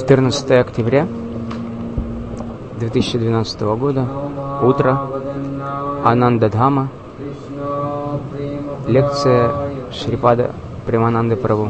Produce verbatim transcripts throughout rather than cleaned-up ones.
четырнадцатое октября две тысячи двенадцатого года, утро, Ананда-дхама, лекция Шрипада Премананды Прабху.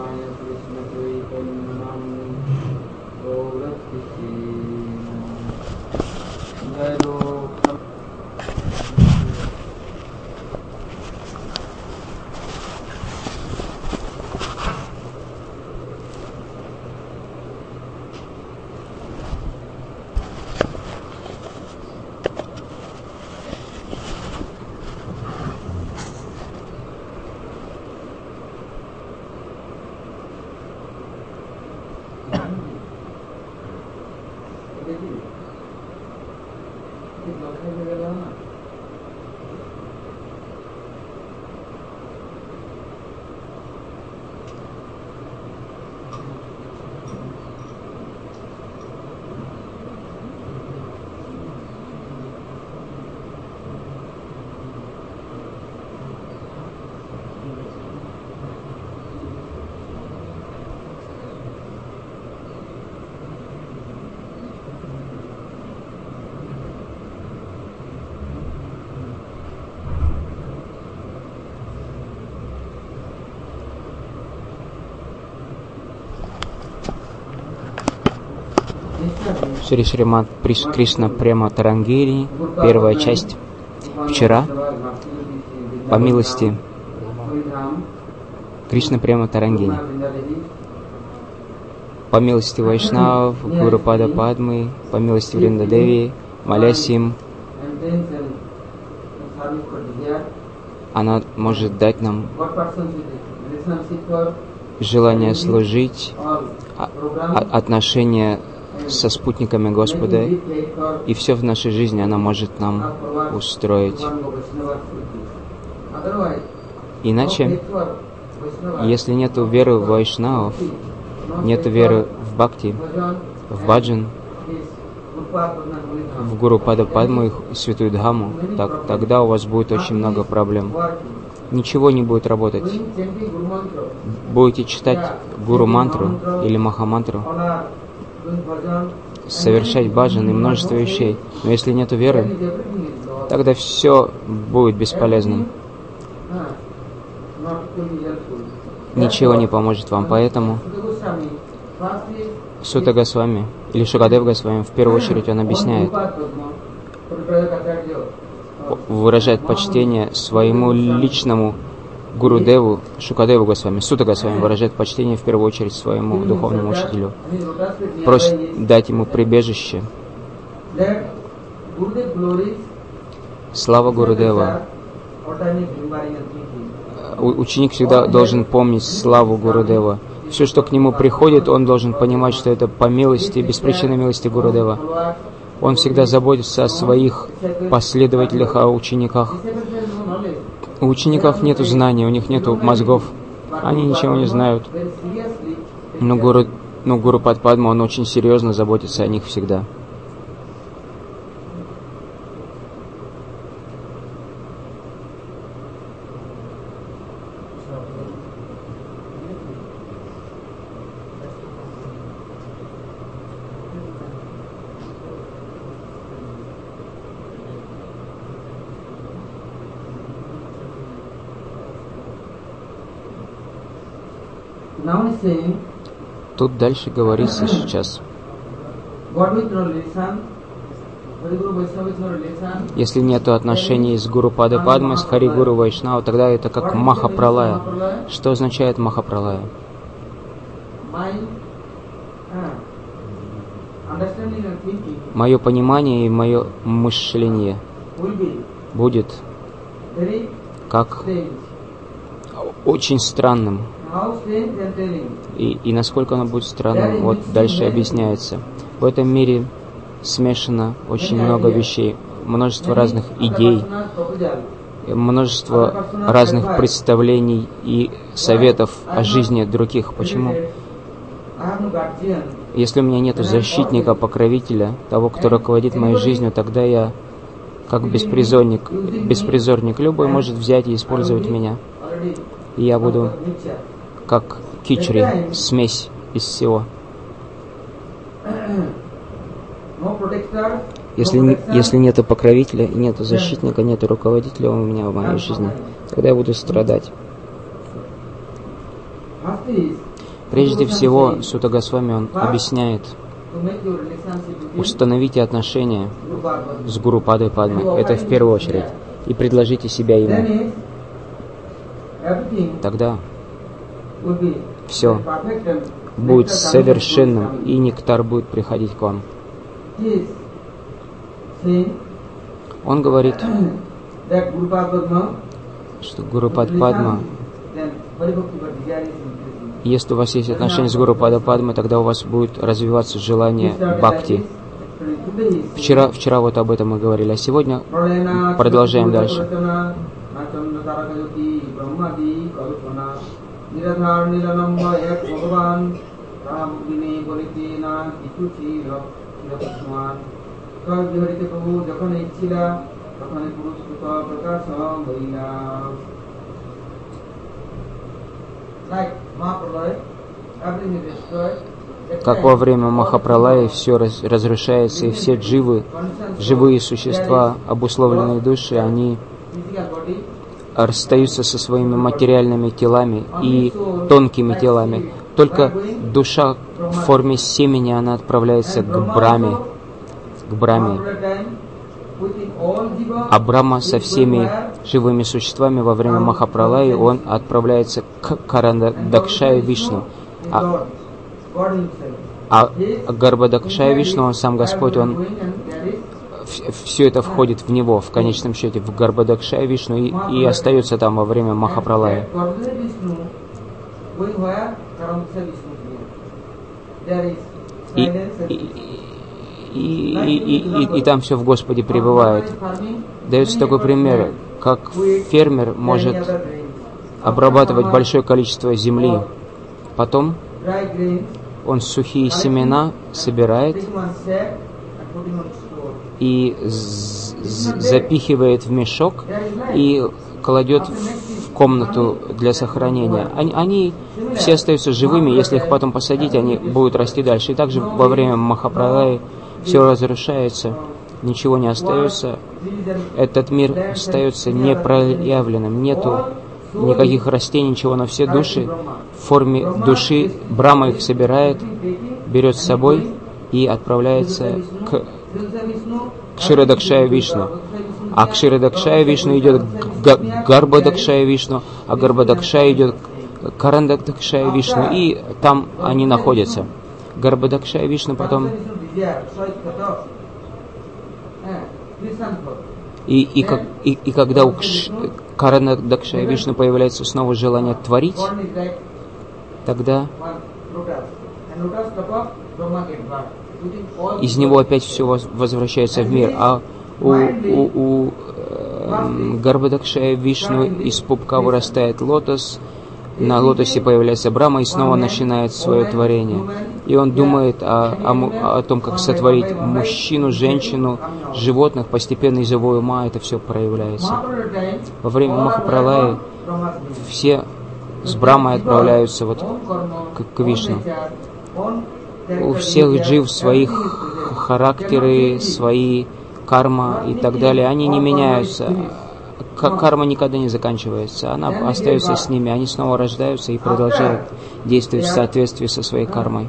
Шри Шримад Кришна Према Тарангири, первая часть. Вчера, по милости Кришна Према Тарангири, по милости Вайшнав, Гуру Пада Падмы, по милости Вринда Деви, молясь им, она может дать нам желание служить, отношения со спутниками Господа, и все в нашей жизни она может нам устроить. Иначе, если нет веры в Вайшнавов, нет веры в Бхакти, в Баджан, в Гуру Пада Падму и Святую Дхаму, так, тогда у вас будет очень много проблем. Ничего не будет работать. Будете читать Гуру мантру или Маха-мантру, совершать баджан и множество вещей. Но если нет веры, тогда все будет бесполезным. Ничего не поможет вам. Поэтому Сута Госвами или Шукадев Госвами, в первую очередь, он объясняет, выражает почтение своему личному Гурудеву Шукадеву Госвами. Сута Госвами выражает почтение в первую очередь своему духовному учителю. Просит дать ему прибежище. Слава Гурудева. Ученик всегда должен помнить славу Гурудева. Все, что к нему приходит, он должен понимать, что это по милости, беспричинной милости Гурудева. Он всегда заботится о своих последователях, о учениках. У учеников нет знаний, у них нет мозгов, они ничего не знают. Но Гуру, но Гуру Пад Падма, он очень серьезно заботится о них всегда. Тут дальше говорится сейчас. Если нет отношений с Гуру Пада Падмой, с Хари Гуру Вайшнава, тогда это как Маха-пралая. Что означает Маха-пралая? Мое понимание и мое мышление будет как очень странным. И, и насколько оно будет странным, вот дальше объясняется. В этом мире смешано очень много вещей, множество разных идей, множество разных представлений и советов о жизни других. Почему? Если у меня нет защитника, покровителя, того, кто руководит моей жизнью, тогда я как беспризорник. Беспризорник любой может взять и использовать меня. И я буду как кичри, смесь из всего. Если, если нет покровителя, нет защитника, нет руководителя у меня в моей жизни, тогда я буду страдать. Прежде всего, Сутта Госвами, он объясняет, установите отношения с Гуру Падой Падмой, это в первую очередь, и предложите себя ему. Тогда все будет совершенным, и нектар будет приходить к вам. Он говорит, что Гуру Пад Падма, если у вас есть отношения с Гуру Пада Падмой, тогда у вас будет развиваться желание бхакти. Вчера, вчера вот об этом мы говорили, а сегодня продолжаем дальше. Как во время Махапралая все раз, разрушается, и все дживы, живые существа, обусловленные души, они расстаются со своими материальными телами и тонкими телами. Только душа в форме семени, она отправляется к Брахме, к Брахме. А Брахма со всеми живыми существами во время Махапралаи, он отправляется к Карандакшае Вишну. А, а Гарбадакшая Вишну, он сам Господь, он все это входит в него, в конечном счете, в Гарбадакшая Вишну, и, и остается там во время Махапралая. И, и, и, и, и, и, и там все в Господе пребывает. Дается такой пример, как фермер может обрабатывать большое количество земли, потом он сухие семена собирает и запихивает в мешок и кладет в комнату для сохранения. Они, они все остаются живыми, если их потом посадить, они будут расти дальше. И также во время Махапралаи все разрушается, ничего не остается. Этот мир остается непроявленным, нету никаких растений, ничего, но все души в форме души, Брахма их собирает, берет с собой и отправляется к Кширадакшая Вишну. А Кширадакшая Вишну идет к Гарбадакшая Вишну, а Гарбадакшая идет к Карандакшая Вишну, и там они находятся. Гарбадакшая Вишну потом... И, и, как, и, и когда у Карандакшая Вишну появляется снова желание творить, тогда из него опять все возвращается в мир. А у, у, у э, Гарбадакшая Вишну из пупка вырастает лотос, на лотосе появляется Брахма и снова начинает свое творение. И он думает о, о, о том, как сотворить мужчину, женщину, животных, постепенно из его ума это все проявляется. Во время Махапралаи все с Брахмой отправляются вот к, к Вишну. У всех джив своих характеры, свои карма и так далее. Они не меняются. Карма никогда не заканчивается. Она остается с ними. Они снова рождаются и продолжают действовать в соответствии со своей кармой.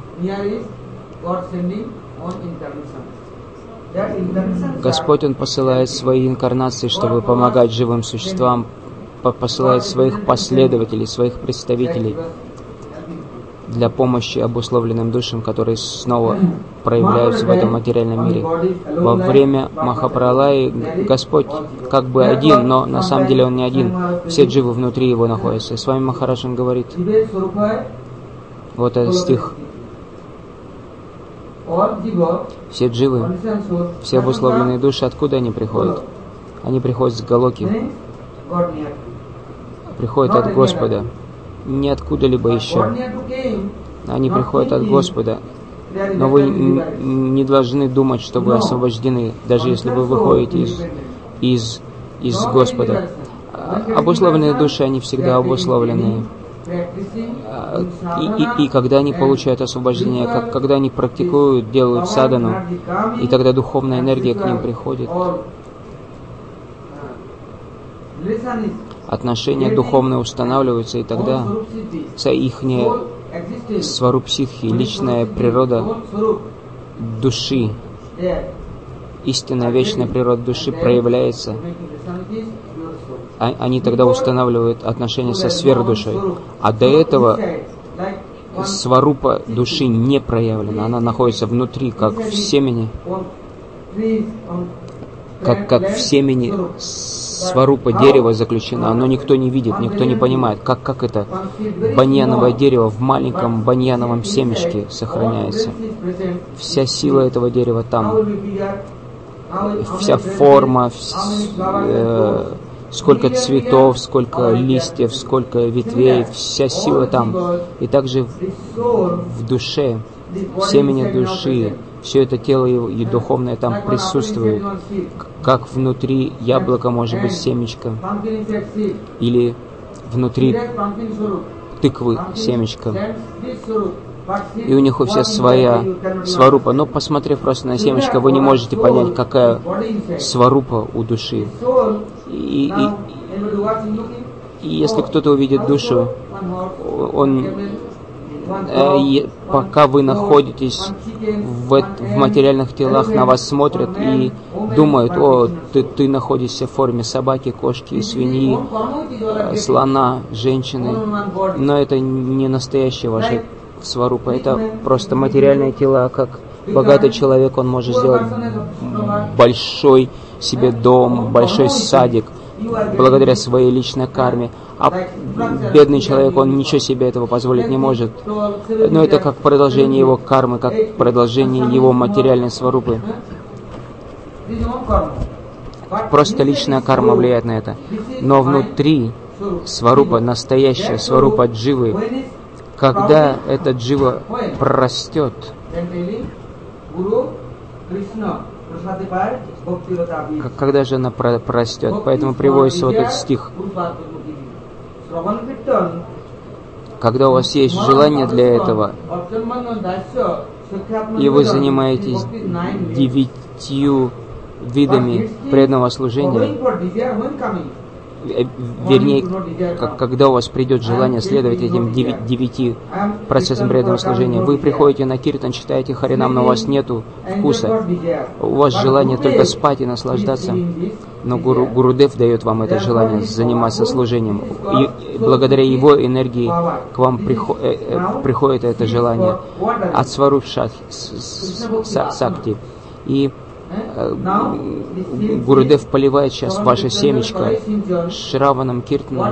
Господь, Он посылает свои инкарнации, чтобы помогать живым существам, посылает своих последователей, своих представителей для помощи обусловленным душам, которые снова проявляются в этом материальном мире. Во время Махапралаи Господь как бы один, но на самом деле Он не один. Все дживы внутри Его находятся. И с вами Махарадж, Он говорит, вот этот стих. Все дживы, все обусловленные души, откуда они приходят? Они приходят с Галоки. Приходят от Господа. Не откуда-либо еще. Они приходят от Господа. Но вы не должны думать, что вы освобождены, даже если вы выходите из, из, из Господа. Обусловленные души, они всегда обусловленные. И, и, и когда они получают освобождение, как, когда они практикуют, делают садану, и тогда духовная энергия к ним приходит, отношения духовные устанавливаются, и тогда их сварупсидхи, личная природа души, истинная вечная природа души проявляется. Они тогда устанавливают отношения со сверхдушой. А до этого сварупа души не проявлена. Она находится внутри, как в семени. Как, как в семени сварупа дерева заключена. Оно никто не видит, никто не понимает, как, как это баньяновое дерево в маленьком баньяновом семечке сохраняется. Вся сила этого дерева там. Вся форма, э, сколько цветов, сколько листьев, сколько ветвей, вся сила там. И также в, в душе, в семени души, все это тело и духовное там присутствует. Как внутри яблока может быть семечко, или внутри тыквы семечко. И у них у всех своя сварупа. Но посмотрев просто на семечко, вы не можете понять, какая сварупа у души. И, и, и если кто-то увидит душу, он, э, пока вы находитесь в, в материальных телах, на вас смотрят и думают: о, ты, ты находишься в форме собаки, кошки, свиньи, э, слона, женщины. Но это не настоящая ваша сварупа, это просто материальные тела. Как богатый человек, он может сделать большой себе дом, большой садик, благодаря своей личной карме. А бедный человек, он ничего себе этого позволить не может. Но это как продолжение его кармы, как продолжение его материальной сварупы. Просто личная карма влияет на это. Но внутри сварупа, настоящая сварупа дживы, когда эта джива прорастет, когда же она прорастет? Поэтому приводится вот этот стих. Когда у вас есть желание для этого, и вы занимаетесь девятью видами преданного служения, вернее, как, когда у вас придет желание следовать этим девяти процессам преданного служения, вы приходите на киртан, читаете харинам, но у вас нету вкуса, у вас желание только спать и наслаждаться, но Гуру, Гурудев дает вам это желание заниматься служением, и благодаря его энергии к вам приход, э, э, приходит это желание от сваруп сакти. И Гурудев поливает сейчас ваше семечко Шраваном Киртаном.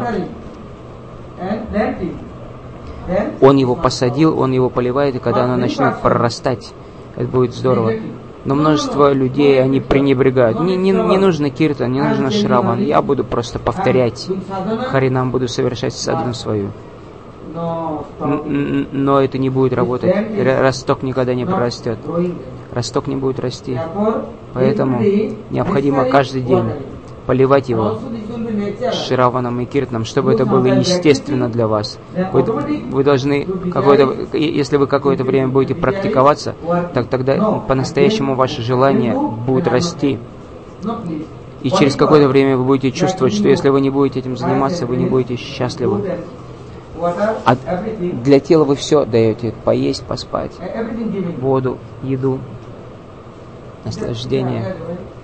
Он его посадил, он его поливает, и когда оно начнет прорастать, это будет здорово. Но множество людей, они пренебрегают. Не, не, не нужно Киртан, не нужно Шраван. Я буду просто повторять харинам, буду совершать садану свою. Но это не будет работать. Росток никогда не прорастет. Росток не будет расти. Поэтому необходимо каждый день поливать его Шраваном и Киртаном, чтобы это было естественно для вас. Вы, вы должны, какое-то, если вы какое-то время будете практиковаться, так тогда по-настоящему ваше желание будет расти. И через какое-то время вы будете чувствовать, что если вы не будете этим заниматься, вы не будете счастливы. А для тела вы все даете: поесть, поспать, воду, еду, наслаждение.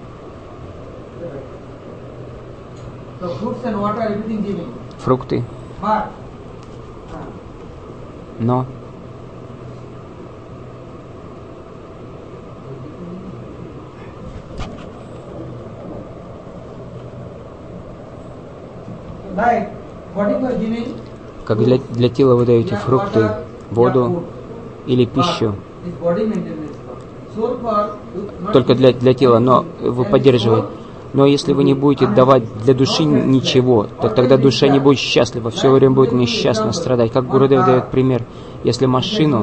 Фрукты. Но как для, для тела вы даете фрукты, воду или пищу, только для, для тела, но вы поддерживаете. Но если вы не будете давать для души ничего, то тогда душа не будет счастлива, все время будет несчастно страдать. Как Гурудев дает пример, если машину,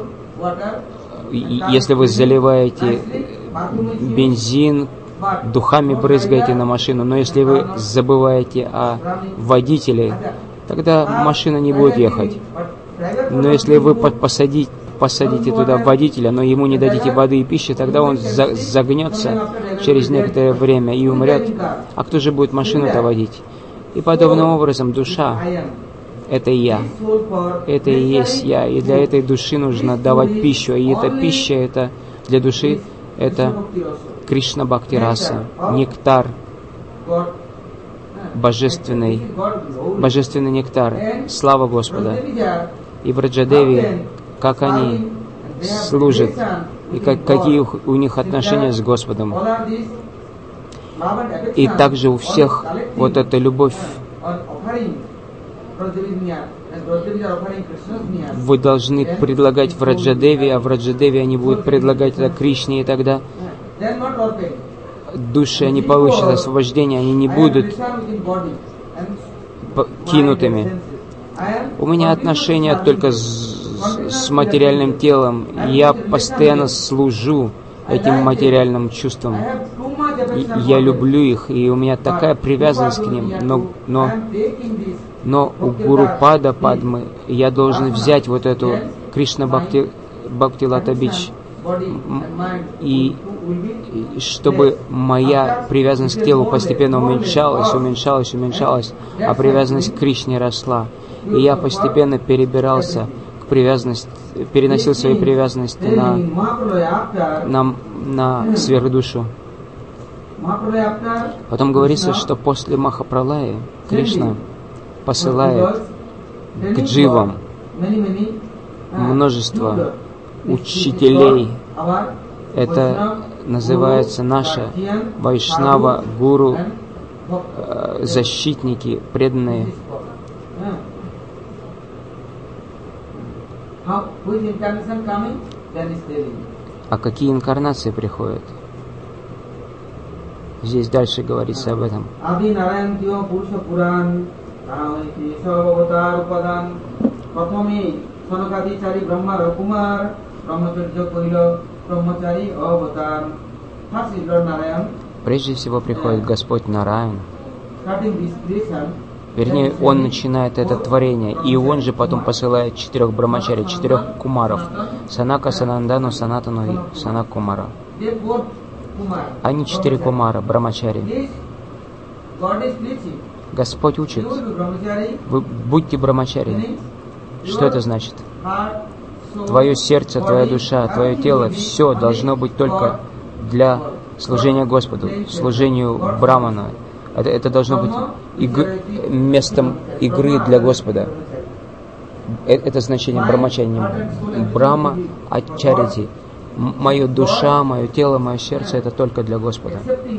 если вы заливаете бензин, духами брызгаете на машину, но если вы забываете о водителе, тогда машина не будет ехать. Но если вы посадите, посадите туда водителя, но ему не дадите воды и пищи, тогда он за, загнется через некоторое время и умрет. А кто же будет машину-то водить? И подобным образом душа — это я. Это и есть я. И для этой души нужно давать пищу. И эта пища, это для души, это Кришна Бхакти Раса, нектар, божественный, божественный нектар, слава Господа. И Враджадеви, как они служат, и как, какие у них отношения с Господом. И также у всех вот эта любовь. Вы должны предлагать Враджадеви, а Враджадеви они будут предлагать это Кришне, и тогда души, они получат освобождение, они не будут кинутыми. У меня отношения только с, с материальным телом. Я постоянно служу этим материальным чувствам. Я люблю их, и у меня такая привязанность к ним. Но, но, но у Гуру Пада Падмы я должен взять вот эту Кришна Бхакти, Бхакти Лата Бич, и, и чтобы моя привязанность к телу постепенно уменьшалась, уменьшалась, уменьшалась, а привязанность к Кришне росла. И я постепенно перебирался к привязанности, переносил свои привязанности на, на, на сверхдушу. Потом говорится, что после Махапралая Кришна посылает к дживам множество учителей. Это называется наша Вайшнава, Гуру, защитники, преданные. А какие инкарнации приходят? Здесь дальше говорится об этом. Прежде всего приходит Господь Нараян. Вернее, Он начинает это творение, и Он же потом посылает четырех брамачари, четырех кумаров. Санака, Санандану, Санатану и Санак Кумара. Они четыре кумара, брамачари. Господь учит: вы будьте брамачари. Что это значит? Твое сердце, твоя душа, твое тело, все должно быть только для служения Господу, служению Браману. Это, это должно быть иг... местом игры для Господа. Это, это значение брамачари. Брама ачарити. Моя душа, мое тело, мое сердце — это только для Господа.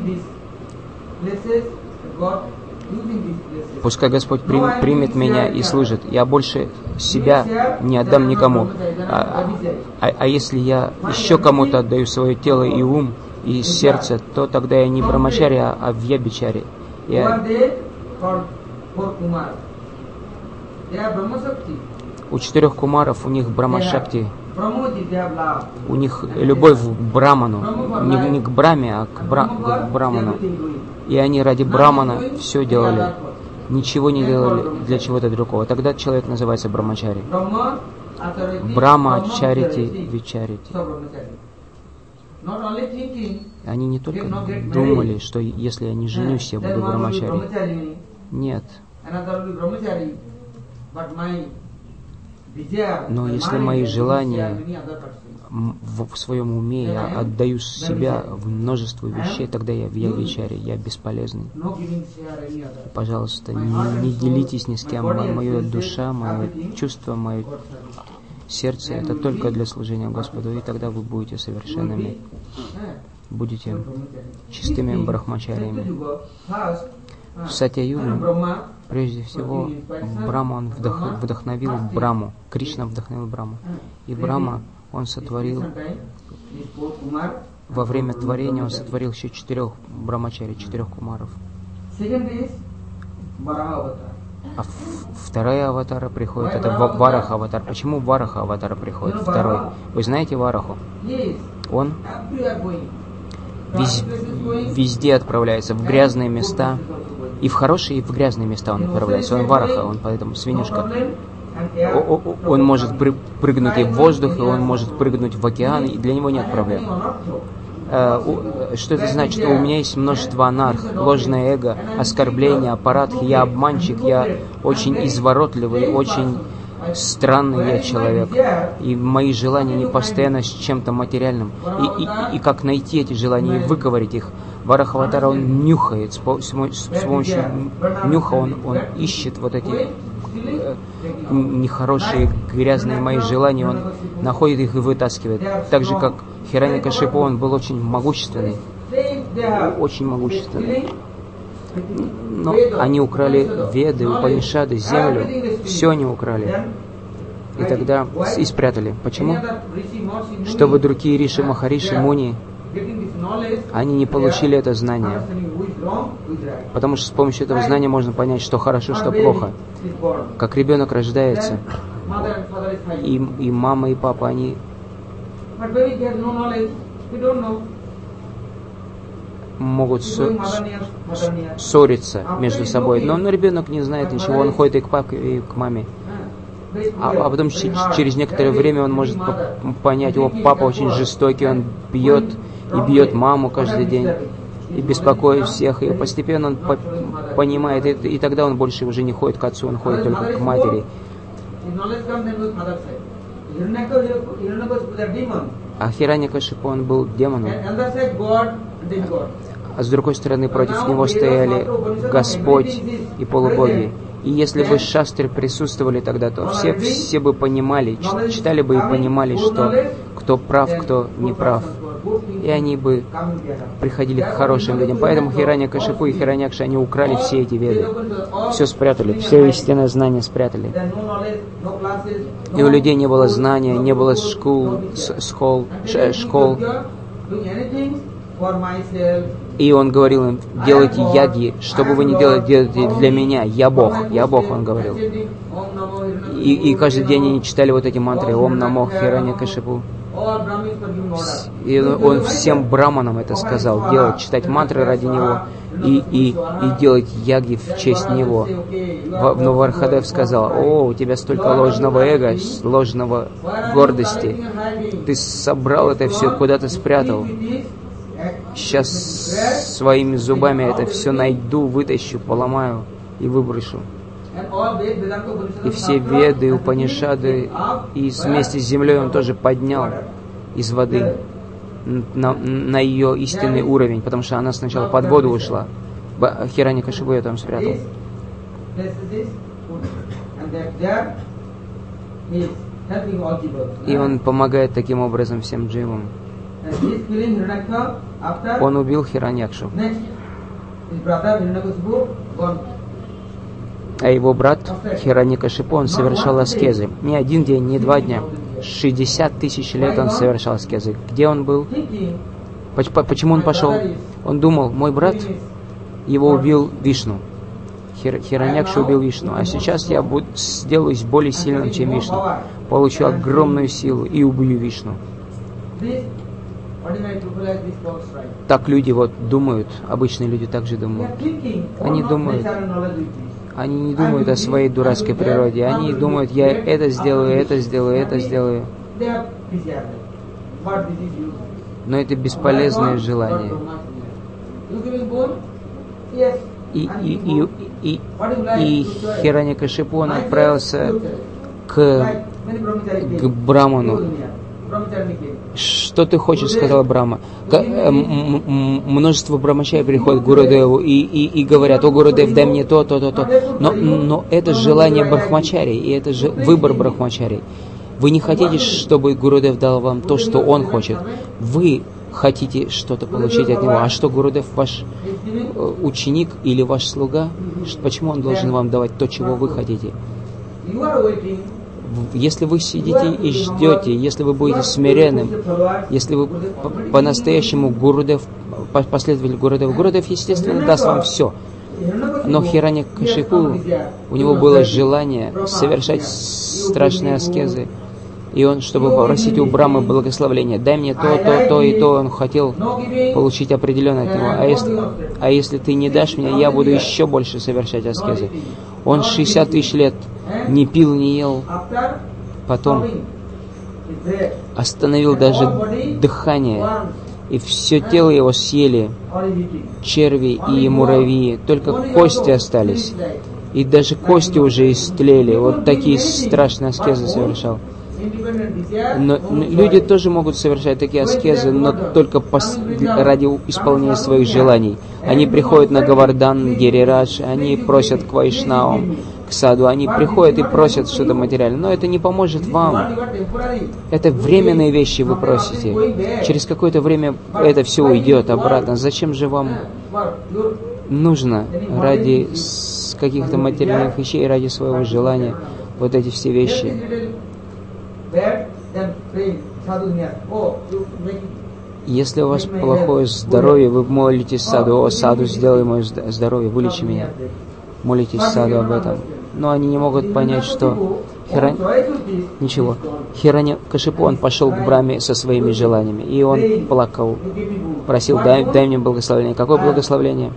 Пускай Господь примет, примет меня и служит. Я больше себя не отдам никому. А, а, а если я еще кому-то отдаю свое тело и ум, и сердце, то тогда я не брамачари, а, а вьябичари. Я... У четырех кумаров у них брамашакти. У них любовь к Браману, не, не к Браме, а к, бра, к Браману. И они ради Брамана все делали, ничего не делали для чего-то другого. Тогда человек называется брамачари. Брама чарити вичарити. Они не только думали, что если я не женюсь, я буду брамачари. Нет. Но если мои желания в своем уме, я отдаю себя в множество вещей, тогда я вьябичари, я бесполезный. Пожалуйста, не, не делитесь ни с кем. Моя душа, мое чувство, мое сердце — это только для служения Господу, и тогда вы будете совершенными, будете чистыми брахмачариями. В Сатя-юге, прежде всего, Брахма, он вдох, вдохновил Браму, Кришна вдохновил Браму. И Брахма, он сотворил, во время творения он сотворил еще четырех брамачари, четырех кумаров. А вторая аватара приходит, это Вараха аватар. Почему Вараха аватара приходит? Второй. Вы знаете Вараху? Он вез, везде отправляется, в грязные места, И в хорошие, и в грязные места он отправляется. Он вараха, он поэтому свинюшка. Он может прыгнуть и в воздух, и он может прыгнуть в океан, и для него нет проблем. Что это значит? У меня есть множество анарх, ложное эго, оскорбление, аппарат, я обманщик, я очень изворотливый, очень странный я человек. И мои желания не постоянно с чем-то материальным. И, и, и как найти эти желания и выковырять их? Варахаватара, он нюхает, с, с, с помощью нюха он, он ищет вот эти э, нехорошие, грязные мои желания, он находит их и вытаскивает. Так же, как Хираньякашипу, он был очень могущественный, очень могущественный. Но они украли Веды, Упанишады, землю, все они украли. И тогда и спрятали. Почему? Чтобы другие Риши, Махариши, Муни, они не получили это знание. Потому что с помощью этого знания можно понять, что хорошо, что плохо. Как ребенок рождается, и, и мама, и папа, они могут ссориться между собой. Но, но ребенок не знает ничего, он ходит и к папе, и к маме. А, а потом через некоторое время он может понять, о, папа очень жестокий, он бьет и бьет маму каждый день, и беспокоит всех, и постепенно он по понимает, и, и тогда он больше уже не ходит к отцу, он ходит только к матери. А Хираньякашипу, он был демоном. А с другой стороны, против него стояли Господь и полубоги. И если бы шастры присутствовали тогда, то все, все бы понимали, читали бы и понимали, что кто прав, кто не прав. И они бы приходили к хорошим людям. Поэтому Хираньякашипу и Хираньякша, они украли все эти веды. Все спрятали, все истинное знание спрятали. И у людей не было знания, не было школ, школ, школ. И он говорил им, делайте яги, что бы вы ни делали, делайте для меня, я Бог, я Бог, он говорил. И, и каждый день они читали вот эти мантры, Ом Намо Хираньякашипу. И он всем браманам это сказал, делать, читать мантры ради него и, и, и делать яги в честь него. Но Варахадев сказал, о, у тебя столько ложного эго, ложного гордости. Ты собрал это все, куда ты спрятал. Сейчас своими зубами это все найду, вытащу, поломаю и выброшу. И все Веды, Упанишады, и вместе с землей он тоже поднял из воды на, на ее истинный уровень, потому что она сначала под воду ушла. Хираньякашипу я там спрятал. И он помогает таким образом всем дживам. Он убил Хираньякшу. А его брат Хираньякашипу, он совершал аскезы. Не один день, не два дня. шестьдесят тысяч лет он совершал аскезы. Где он был? Почему он пошел? Он думал, мой брат, его убил Вишну. Хир, Хираньякша убил Вишну. А сейчас я буду, сделаюсь более сильным, чем Вишну. Получу огромную силу и убью Вишну. Так люди вот думают, обычные люди также думают. Они думают, они не думают о своей дурацкой природе. Они думают, я это сделаю, это сделаю, это сделаю. Но это бесполезное желание. И, и, и, и, и Хираньякашипу, он отправился к, к Браману. Что ты хочешь, сказала Брама. Множество брамачари приходят к Гурудеву и, и, и говорят, о, Гурудев, дай мне то, то, то, то. Но, но это желание брахмачари, и это же выбор брахмачари. Вы не хотите, чтобы Гурудев дал вам то, что он хочет. Вы хотите что-то получить от него. А что, Гурудев ваш ученик или ваш слуга? По-почему он должен вам давать то, чего вы хотите? Если вы сидите и ждете, если вы будете смиренным, если вы по-настоящему Гурудев, последователь Гурудева, Гурудев, естественно, даст вам все. Но Хираньякашипу, у него было желание совершать страшные аскезы. И он, чтобы попросить у Брамы благословения, дай мне то, то, то и то, он хотел получить определенное от него. А если, а если ты не дашь мне, я буду еще больше совершать аскезы. Он шестьдесят тысяч лет не пил, не ел. Потом остановил даже дыхание, и все тело его съели черви и муравьи, только кости остались. И даже кости уже истлели. Вот такие страшные аскезы совершал. Но люди тоже могут совершать такие аскезы, но только пос... ради исполнения своих желаний. Они приходят на Говардан, Гирирадж, они просят к Вайшнавам, к саду, они приходят и просят что-то материальное, но это не поможет вам. Это временные вещи вы просите. Через какое-то время это все уйдет обратно. Зачем же вам нужно ради каких-то материальных вещей, ради своего желания вот эти все вещи? Если у вас плохое здоровье, вы молитесь саду: «О, саду, сделай мое здоровье, вылечи меня». Молитесь саду об этом. Но они не могут понять, что Хирань... Ничего. Хираньякашипу, он пошел к Браме со своими желаниями, и он плакал, просил: дай, дай мне благословение. Какое благословение?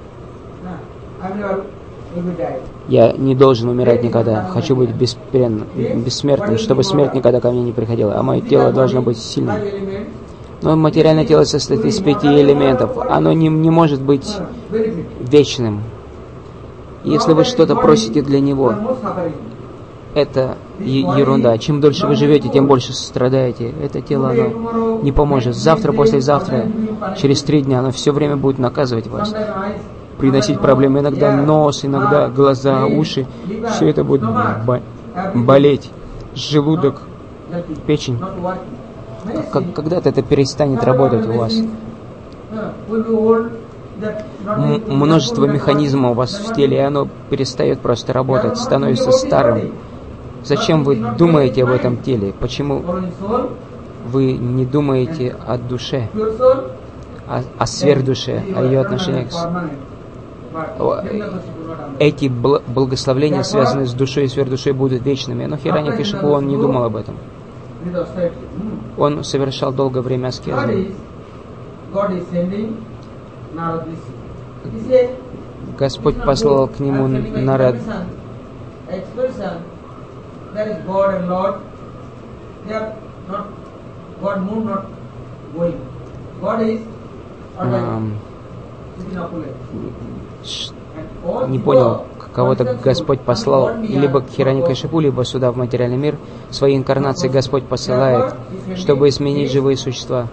Я не должен умирать никогда. Хочу быть бессмертным, чтобы смерть никогда ко мне не приходила. А мое тело должно быть сильным. Но материальное тело состоит из пяти элементов. Оно не, не может быть вечным. Если вы что-то просите для него, это ерунда. Чем дольше вы живете, тем больше страдаете. Это тело, оно не поможет. Завтра, послезавтра, через три дня оно все время будет наказывать вас, приносить проблемы. Иногда нос, иногда глаза, уши. Все это будет болеть. Желудок, печень. Как, когда-то это перестанет работать у вас. М- множество механизмов у вас в теле, и оно перестает просто работать, становится старым. Зачем вы думаете об этом теле? Почему вы не думаете о душе, о, о сверхдуше, о ее отношениях с... Эти бл- благословления, связанные с душой и сверхдушой, будут вечными. Но Хираньякашипу, он не думал об этом. Он совершал долгое время аскезы. Господь послал к нему Нарад. Не понял, кого-то Господь послал либо к Хираньякашипу, либо сюда, в материальный мир. Свои инкарнации Господь посылает, чтобы изменить живые существа.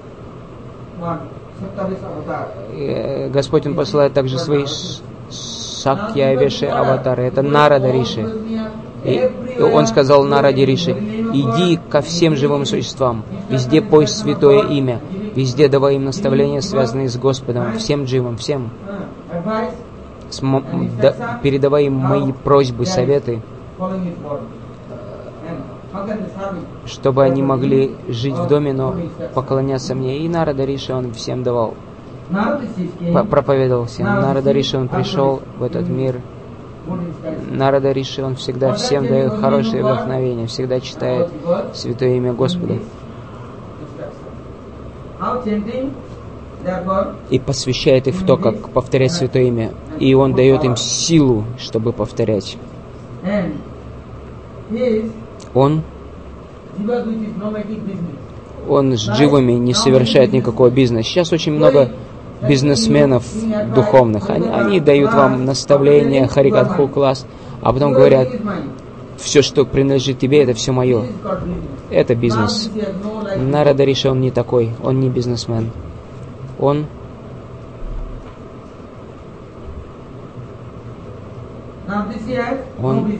И Господь, Он посылает также свои Шакья Веши аватары. Это Нарада Риши. И Он сказал Нараде Риши: иди ко всем живым существам, везде пой святое имя, везде давай им наставления, связанные с Господом, всем живым, всем. См- да, передавай им мои просьбы, советы, чтобы они могли жить в доме, но поклоняться мне. И Нарада Риши, он всем давал, проповедовал всем. Нарада Риши, он пришел в этот мир. Нарада Риши, он всегда всем дает хорошее вдохновение, всегда читает святое имя Господа и посвящает их в то, как повторять святое имя. И он дает им силу, чтобы повторять. Он, он с дживами не совершает никакого бизнеса. Сейчас очень много бизнесменов духовных. Они, они дают вам наставления, харикатху класс, а потом говорят: все, что принадлежит тебе, это все мое. Это бизнес. Нарада Риши, он не такой, он не бизнесмен. Он Он,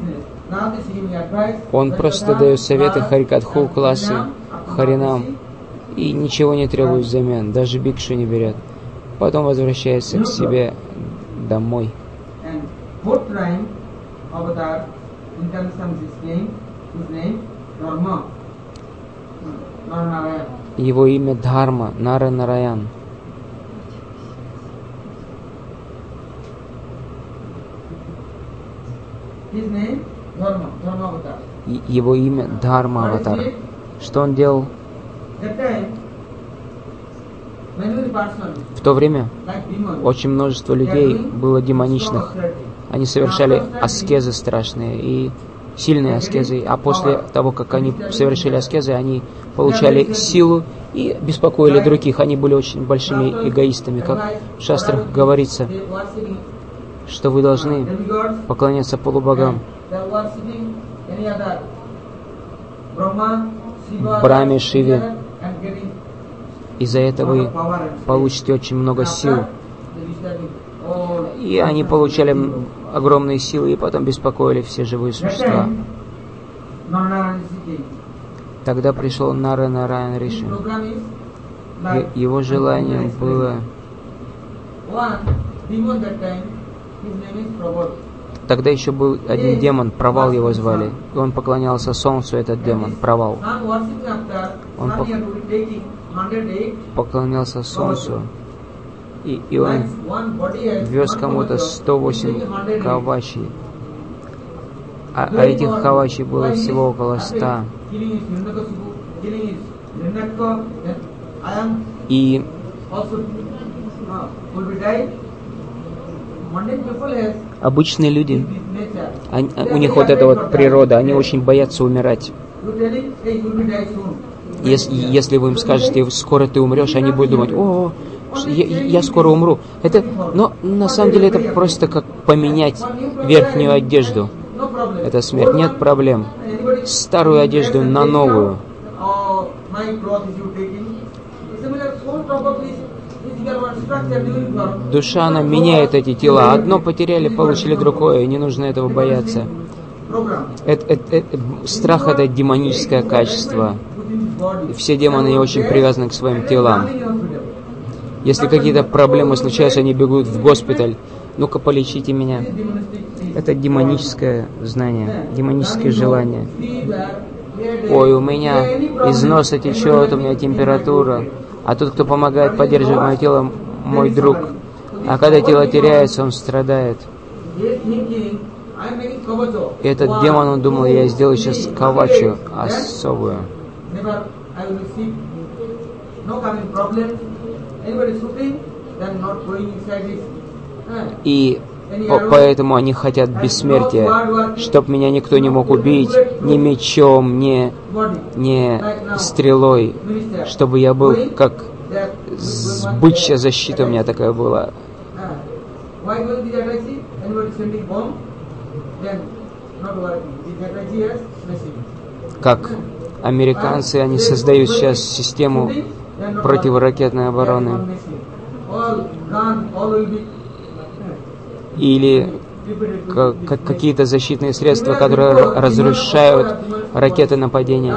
он просто дает советы, харикатху, классы, харинам, и ничего не требует взамен, даже бикшу не берет. Потом возвращается к себе домой. Его имя Дхарма, Нара Нараян. Его имя Дхарма Аватар. Что он делал? В то время очень множество людей было демоничных. Они совершали аскезы страшные и сильные аскезы, а после того, как они совершили аскезы, они получали силу и беспокоили других. Они были очень большими эгоистами. Как в шастрах говорится, что вы должны поклоняться полубогам, Брахме, Шиве. Из-за этого вы получите очень много сил. И они получали огромные силы и потом беспокоили все живые существа. Тогда пришел Нара Нараян Риши. Его желанием было... Тогда еще был один демон, Провал его звали. И он поклонялся солнцу, этот демон, Провал. Он поклонялся солнцу. И, и он вез кому-то сто восемь кавачи. А, а этих кавачи было всего около ста. И обычные люди, они, у них вот эта вот природа, они очень боятся умирать. Если, если вы им скажете, скоро ты умрешь, они будут думать, о, я, я скоро умру. Это, но на самом деле это просто как поменять верхнюю одежду. Это смерть, нет проблем. Старую одежду на новую. Душа, она меняет эти тела. Одно потеряли, получили другое, не нужно этого бояться. Это, это, это, страх — это демоническое качество. Все демоны не очень привязаны к своим телам. Если какие-то проблемы случаются, они бегут в госпиталь. Ну-ка, полечите меня. Это демоническое знание, демоническое желание. Ой, у меня из носа течет, у меня температура. А тот, кто помогает поддерживать мое тело, мой друг. А когда тело теряется, он страдает. И этот демон, он думал, я сделаю сейчас кавачу особую. И по поэтому они хотят бессмертия, чтоб меня никто не мог убить ни мечом, ни, ни стрелой, чтобы я был как бычья защита у меня такая была. Как американцы, они создают сейчас систему противоракетной обороны. Или как какие-то защитные средства, которые разрушают ракеты нападения.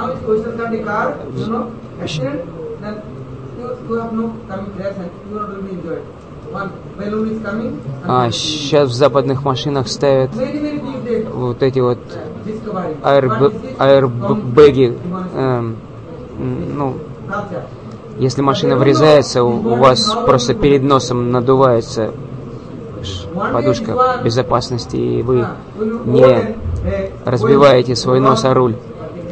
А сейчас в западных машинах ставят вот эти вот аэрбэги. Эм, ну, если машина врезается, у, у вас просто перед носом надувается подушка безопасности, и вы не разбиваете свой нос о руль.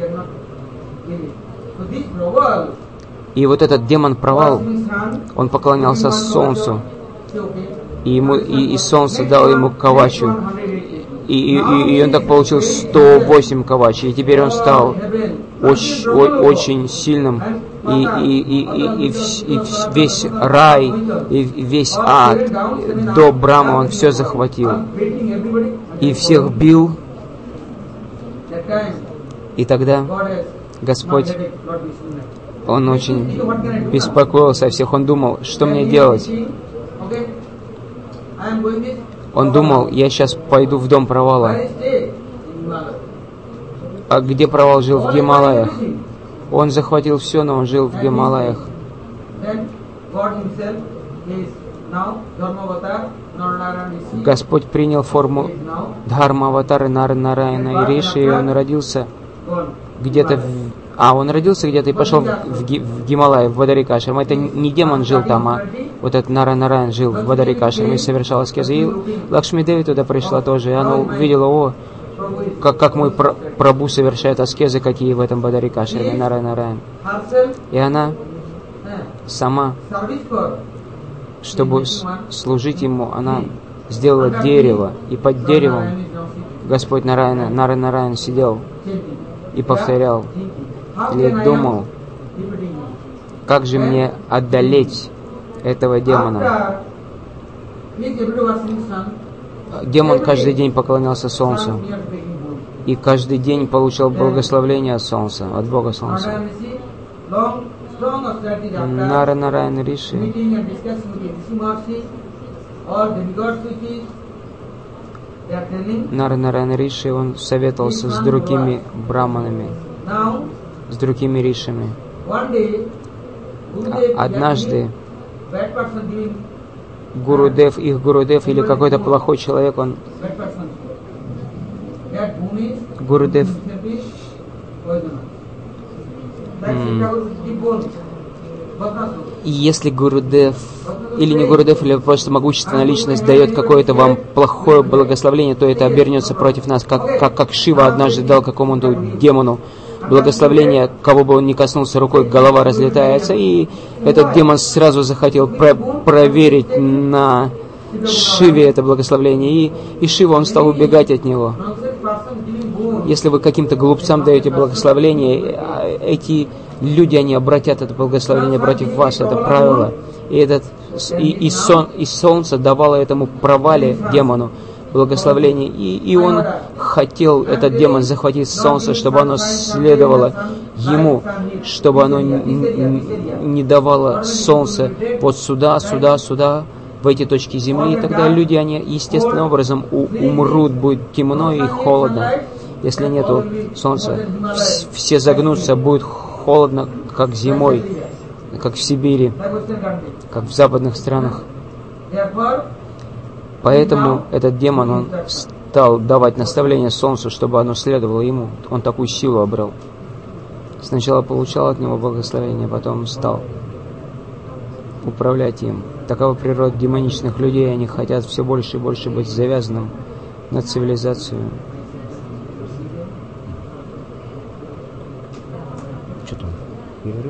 И вот этот демон Провал, он поклонялся солнцу, и, ему, и, и солнце дало ему кавачу, и, и, и он так получил сто восемь кавачей, и теперь он стал очень, очень сильным, и, и, и, и, и, и весь рай, и весь ад, до Брахмы он все захватил, и всех бил. И тогда Господь, Он очень беспокоился о всех, Он думал, что мне делать. Он думал, я сейчас пойду в дом Провала. А где Провал жил? В Гималаях. Он захватил все, но он жил в Гималаях. Господь принял форму Дхарма-аватары Нара Нараяна и Риши, и он родился где-то в... А, он родился где-то и пошел в, в, в Гималай, в Бадарикашрам. Это не демон жил там, а вот этот Нара Нараян жил в Бадарикашрам и совершал аскезы. И Лакшми Деви туда пришла тоже, и она увидела, о, как, как мой Прабху совершает аскезы, какие в этом Бадарика, Шри Нарайан Нарайан. И она сама, чтобы служить ему, она сделала дерево, и под деревом Господь Нарайана, Нарайан Нарайан сидел и повторял, или думал, как же мне одолеть этого демона. Демон каждый день поклонялся солнцу, и каждый день получал благословение от солнца, от Бога Солнца. Нара Нарайан Риши Нара Нарайан Риши, он советовался с другими браманами, с другими ришами. Однажды Гурудев, их Гурудев или какой-то плохой человек, он Гурудев и если Гурудев или не Гурудев, или просто могущественная личность дает какое-то вам плохое благословение, то это обернется против нас, как, как, как Шива однажды дал какому-то демону благословение, кого бы он ни коснулся рукой, голова разлетается, и этот демон сразу захотел про- проверить на Шиве это благословение, и, и Шива, он стал убегать от него. Если вы каким-то глупцам даете благословение, эти люди, они обратят это благословение против вас, это правило. И, этот, и, и, сон, и солнце давало этому провале демону благословение, и, и он хотел, этот демон, захватить солнце, чтобы оно следовало ему, чтобы оно не, не давало солнце вот сюда, сюда, сюда, в эти точки земли, и тогда люди, они естественным образом у, умрут, будет темно и холодно. Если нету солнца, все загнутся, будет холодно, как зимой, как в Сибири, как в западных странах. Поэтому этот демон, он стал давать наставления солнцу, чтобы оно следовало ему. Он такую силу обрел. Сначала получал от него благословение, потом стал управлять им. Такова природа демоничных людей, они хотят все больше и больше быть завязанным на цивилизацию. Что там? Перерыв?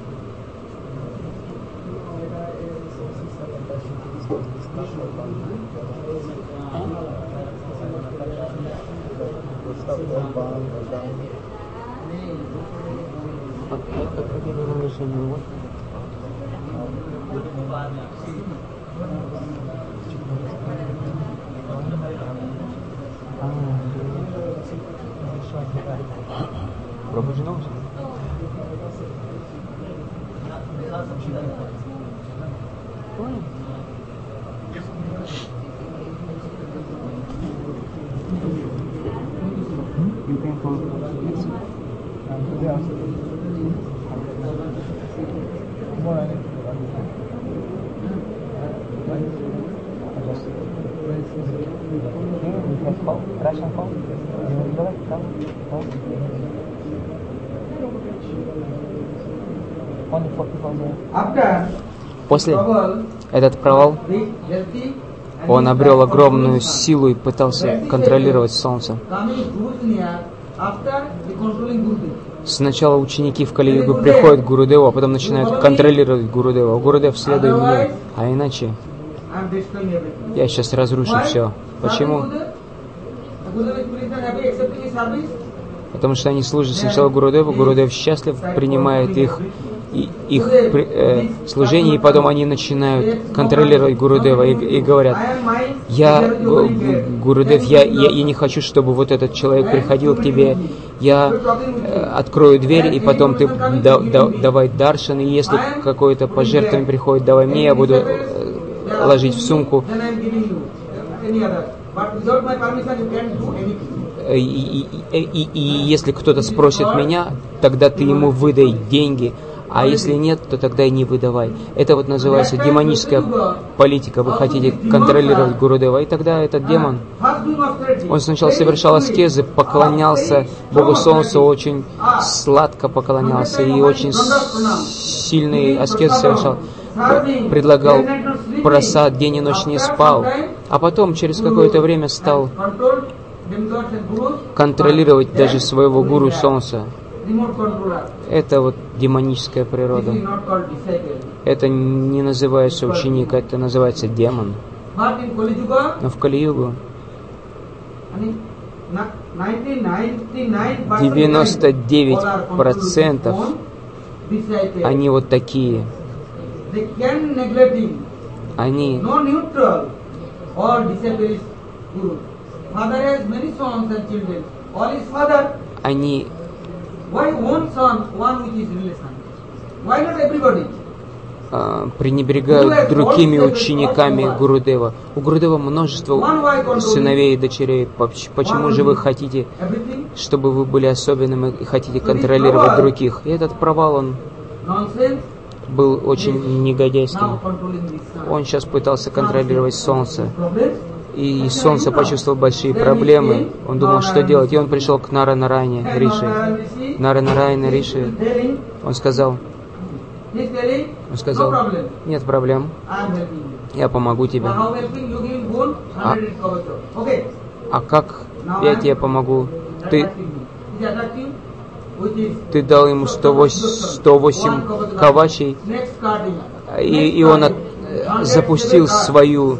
Пробуждено? You can call it. Yeah. После этот провал он обрел огромную силу и пытался контролировать солнце. Сначала ученики в Кали-югу приходят к Гурудеву, а потом начинают контролировать Гурудева. Гурудев, следуй мне, а иначе я сейчас разрушу все. Почему? Потому что они служат сначала Гурудеву, Гурудев счастлив, принимает их, и, их э, служение, и потом они начинают контролировать Гурудева и, и говорят: я, Гурудев, я, я, я не хочу, чтобы вот этот человек приходил к тебе, я э, открою дверь, и потом ты да, да, давай даршан, и если какое-то пожертвование приходит, давай мне, я буду э, ложить в сумку. И, и, и, и, и если кто-то спросит меня, тогда ты ему выдай деньги, а если нет, то тогда и не выдавай. Это вот называется демоническая политика. Вы хотите контролировать Гурудева, и тогда этот демон, он сначала совершал аскезы, поклонялся Богу Солнцу, очень сладко поклонялся и очень сильные аскезы совершал. Предлагал просад, день и ночь не спал. А потом, через какое-то время, стал контролировать даже своего гуру солнца. Это вот демоническая природа. Это не называется ученик, это называется демон. Но в Кали-югу девяносто девять процентов они вот такие. Они они пренебрегают другими учениками Гурудева. У Гурудева множество сыновей и дочерей. Почему же вы хотите, чтобы вы были особенными и хотите контролировать других? И этот провал, он был очень негодяйским. Он сейчас пытался контролировать солнце. И солнце почувствовало большие проблемы. Он думал, что делать. И он пришел к Нара-Нараяне Риши. Нара-Нараяна Риши, он сказал, он сказал, нет проблем, я помогу тебе. А, а как я тебе помогу? Ты, ты дал ему сто восемь кавачей, и, и он от, запустил свою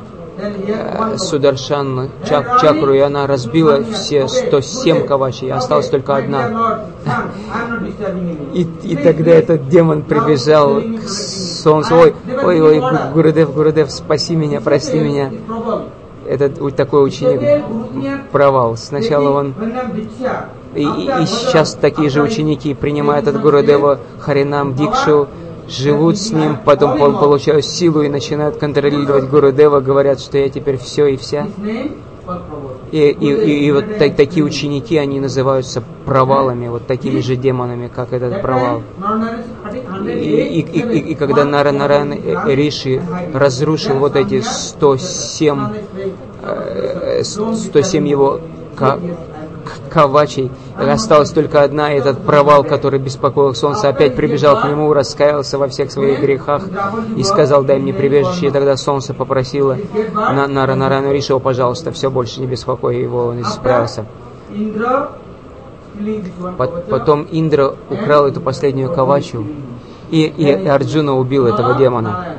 Сударшан чак, чакру, и она разбила все сто семь кавачей, осталась только одна. И, и тогда этот демон прибежал к солнцу. Ой, ой, ой, Гурудев, Гурудев, спаси меня, прости меня. Этот такой ученик провал. Сначала он... И, и, и сейчас такие же ученики принимают от Гурудева Харинам Дикшу, живут с ним, потом получают силу и начинают контролировать Гурудева, говорят, что я теперь все и вся. И, и, и, и вот так, такие ученики, они называются провалами, вот такими же демонами, как этот провал. И, и, и, и, и когда Нара-Нараян Риши разрушил вот эти сто семь, сто семь его кавачей, осталась только одна, и этот провал, который беспокоил солнце, опять прибежал к нему, раскаялся во всех своих грехах и сказал: дай мне прибежище. И тогда солнце попросило на Нара-Нараяна Риши: пожалуйста, все, больше не беспокой его, он исправился. Потом Индра украл эту последнюю кавачу, и, и Арджуна убил этого демона.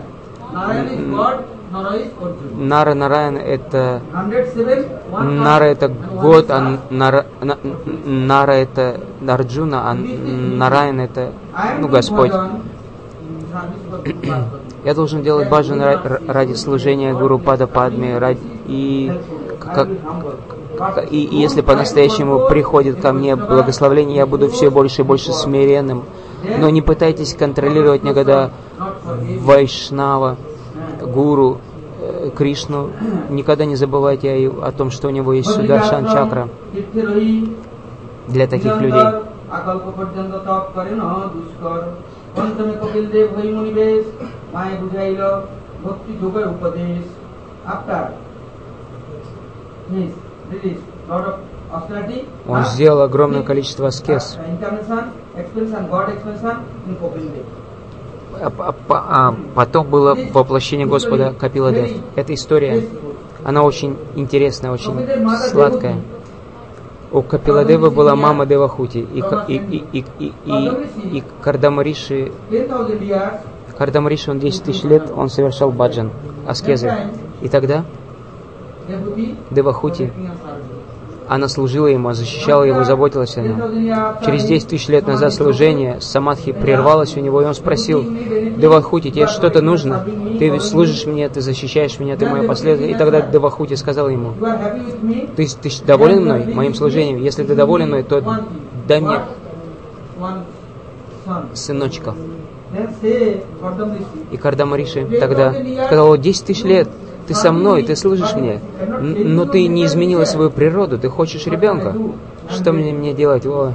Нара-Нараян это Нара это год, а Нара, Нара это Арджуна, а Нараян это, ну, Господь. Я должен делать баджан ради служения Гуру Пада Падме, ради, и, как, и, и если по-настоящему приходит ко мне благословение, я буду все больше и больше смиренным. Но не пытайтесь контролировать никогда Вайшнава, Гуру, Кришну. Никогда не забывайте о, о том, что у него есть Сударшан чакра для таких людей. Он сделал огромное количество аскез. А, а, а потом было воплощение Господа Капиладев. Эта история, она очень интересная, очень сладкая. У Капиладева была мама Девахути, и, и, и, и, и, и, и Кардамариши, Кардамариши, он десять тысяч лет, он совершал баджан, аскезы. И тогда Девахути, она служила ему, защищала его, заботилась о нем. Через десять тысяч лет назад служение самадхи прервалось у него, и он спросил: Девахути, тебе что-то нужно? Ты служишь мне, ты защищаешь меня, ты мой последователь. И тогда Девахути сказал ему: ты, ты доволен мной, моим служением? Если ты доволен мной, то дай мне сыночка. И Кардамариши тогда сказал: десять тысяч лет ты со мной, ты служишь мне, но ты не изменила свою природу, ты хочешь ребенка. Что мне, мне делать? О.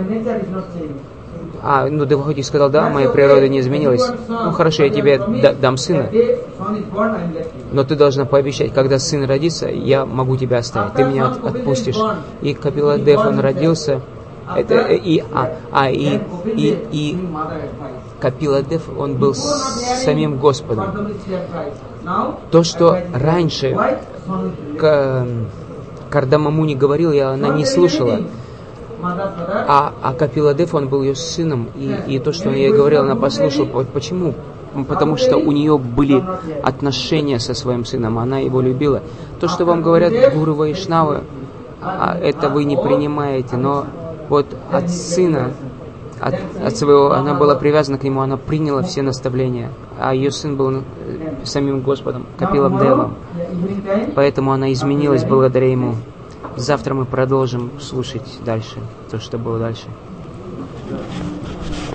А, ну Девахути сказал: да, моя природа не изменилась. Ну хорошо, я тебе да, дам сына, но ты должна пообещать, когда сын родится, я могу тебя оставить, ты меня от, отпустишь. И Капиладев, он родился, это, и, а, а, и, и, и Капиладев, он был самим Господом. То, что раньше когда Мамуни говорил, и она не слушала. А, а Капиладев, он был ее сыном, и, и то, что он ей говорил, она послушала. Почему? Потому что у нее были отношения со своим сыном, она его любила. То, что вам говорят гуру Вайшнавы, это вы не принимаете, но вот от сына, от, от своего, она была привязана к нему, она приняла все наставления, а ее сын был самим Господом, Капилом Девом. Поэтому она изменилась благодаря ему. Завтра мы продолжим слушать дальше, то, что было дальше.